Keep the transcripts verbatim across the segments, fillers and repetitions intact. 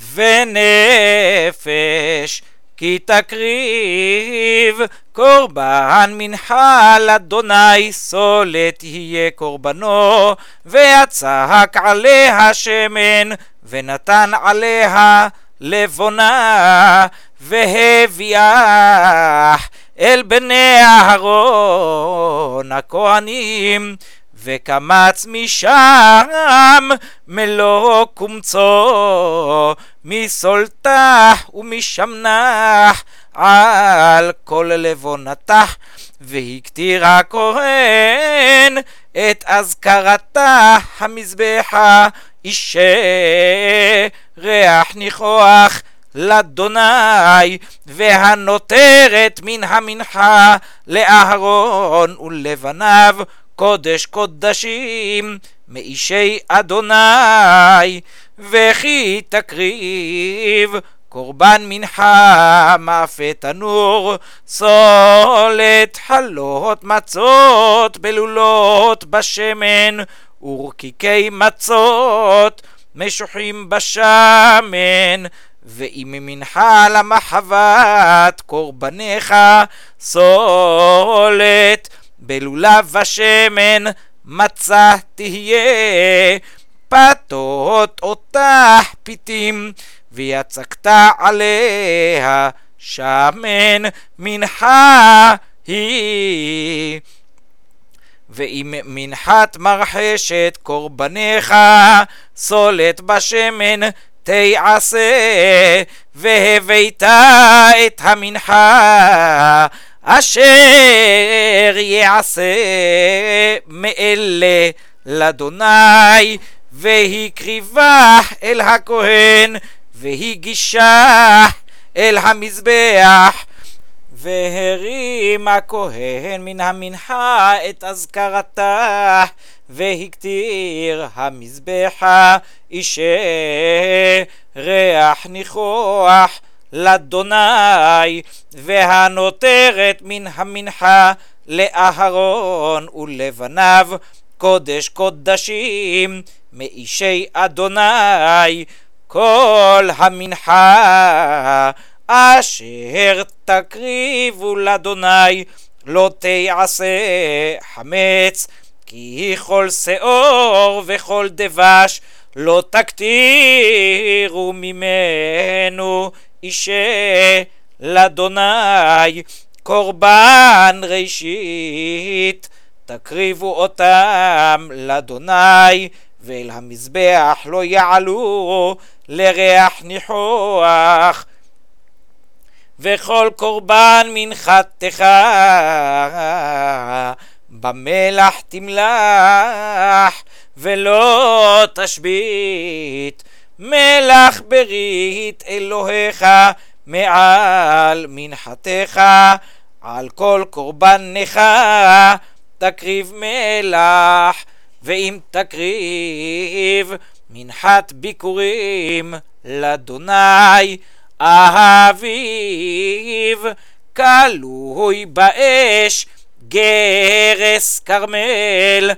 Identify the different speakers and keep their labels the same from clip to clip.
Speaker 1: ונפש כי תקריב, קורבן מנחה לאדוני, סולת יהיה קורבנו, ויצק עליה שמן, ונתן עליה לבונה, והביאך אל בני אהרון הכהנים, וקמץ משם מלוא קומצו, מסולתך ומשמנך על כל לבונתך, והקטיר הכהן את אזכרתה המזבחה, אישה ריח ניחוח לאדוני, והנותרת מן המנחה לאהרון ולבניו, קודש קודשים מאישי אדוני. וכי תקריב קורבן מנחה מאפה תנור, סולת חלות מצות בלולות בשמן, ורקיקי מצות משוחים בשמן. ואם מנחה למחבת קורבניך, סולת בלולב השמן מצה תהיה, פתות אותך פיתים, ויצקת עליה שמן מנחה היא. ואם מנחת מרחשת קורבניך, סולת בשמן תעשה, והבאת את המנחה אשר יעשה מאלה לאדוני, והקריבך אל הכהן, והגישך אל המזבח. והרים הכהן מן המנחה את אזכרתה, והקטיר המזבחה אישה ריח ניחוח לאדוני, והנותרת מן המנחה לאהרון ולבניו, קודש קודשים מאישי אדוני. כל המנחה אשר תקריבו לאדוני לא תעשה חמץ, כי כל שאור וכל דבש לא תקטירו ממנו אישה לאדוני. קורבן ראשית תקריבו אותם לאדוני, ואל המזבח לא יעלו לריח ניחוח. וכל קורבן מנחתך במלח תמלח, ולא תשבית מלח ברית אלוהיך מעל מנחתך. על כל קורבנך תקריב מלח. ואם תקריב מנחת ביקורים לאדוני, אביב כלוי באש גרס כרמל,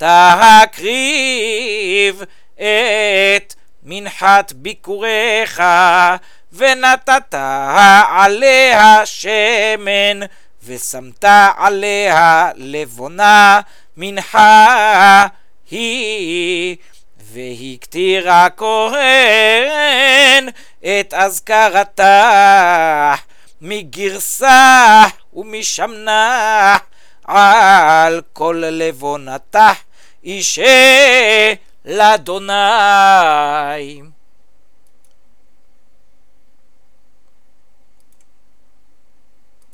Speaker 1: תקריב את מנחת ביקוריך, ונתת עליה שמן, ושמת עליה לבונה מנחה היא. והקטיר הכהן את אזכרתה מגרסה ומשמנה על כל לבונתה, אישה לאדוני.